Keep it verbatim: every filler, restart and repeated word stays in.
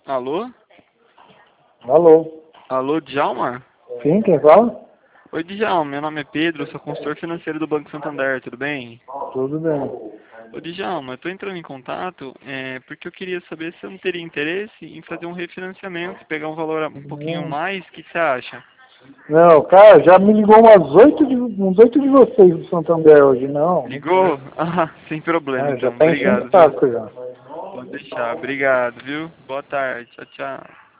Alô? Alô? Alô, Djalma? Sim, quem fala? Oi, Djalma, meu nome é Pedro, sou consultor financeiro do Banco Santander, tudo bem? Tudo bem. Ô, Djalma, eu tô entrando em contato é, porque eu queria saber se eu não teria interesse em fazer um refinanciamento, pegar um valor um pouquinho Não, mais, o que você acha? não, cara, já me ligou umas oito de, uns oito de vocês do Santander hoje, não. Não Ligou? quero. Ah, sem problema Ah, já então, tá enchendo obrigado, o viu? saco já. Pode deixar, obrigado, viu? Boa tarde, tchau, tchau.